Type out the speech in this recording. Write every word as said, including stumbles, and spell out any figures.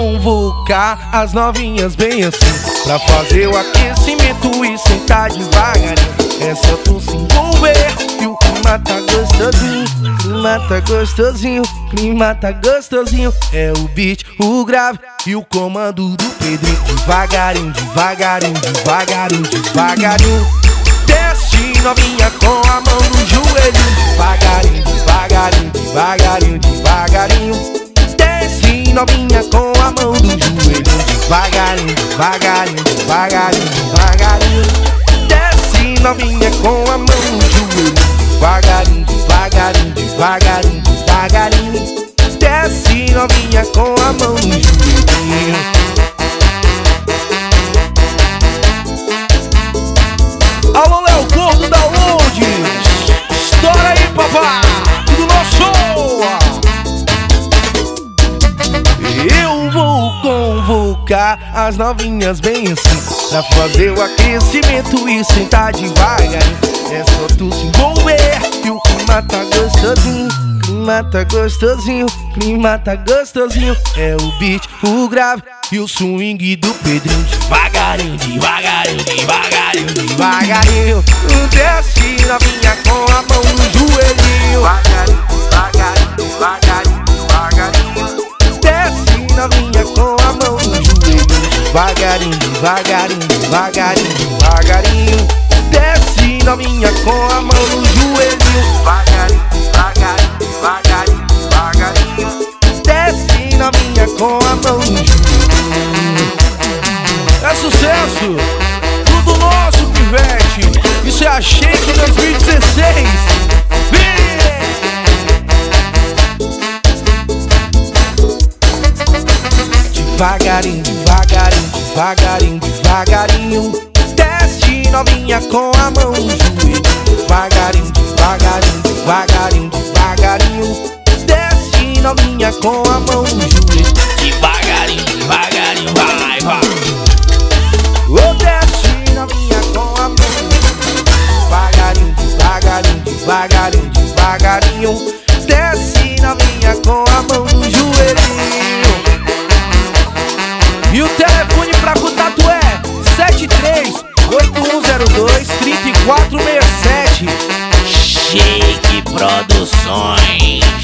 convocar as novinhas bem assim, pra fazer o aquecimento e sentar devagarinho. É só tu se envolver e o clima tá gostosinho, clima tá gostosinho, clima tá gostosinho. É o beat, o grave e o comando do Pedrinho. Devagarinho, devagarinho, devagarinho, devagarinho. Desce novinha com a mão no joelho. Devagarinho, devagarinho, devagarinho, devagarinho. Desce novinha com a mão no joelho. Devagarinho, devagarinho, devagarinho, devagarinho. Desce novinha com a mão no joelho. Devagarinho, devagarinho, devagarinho, devagarinho. Desce novinha com a mão no joelho. Alô, Léo Gordo da Lourdes, estoura aí, papai, tudo nosso. Eu vou convocar as novinhas bem assim, pra fazer o aquecimento e sentar devagarinho. É só tu se envolver e o clima tá gostosinho, clima tá gostosinho, clima tá gostosinho. É o beat, o grave e o swing do Pedrinho. Devagarinho, devagarinho, devagarinho, devagarinho. Desce novinha com a mão no joelhinho. Devagarinho, devagarinho, devagarinho, devagarinho. Desce novinha com a mão no joelho. Devagarinho, devagarinho, devagarinho, devagarinho. Desce novinha com a mão no joelhinho. Devagarinho, devagarinho, devagarinho, devagarinho. Desce novinha com a mão no joelhinho. É sucesso, tudo nosso, pivete. Isso é a Shake dois mil e dezesseis. Devagarinho, devagarinho, devagarinho, devagarinho. Desce novinha com a mão no joelho. Devagarinho, devagarinho, devagarinho, devagarinho. Desce novinha com a mão no joelho. Devagarinho, devagarinho, vai, vai. Oh, desce novinha com a mão no joelho. Devagarinho, devagarinho, devagarinho, devagarinho. Desce novinha com a mão no joelhinho. E o telefone pra contato é sete três oito um zero dois, três quatro seis sete. Shake Produções.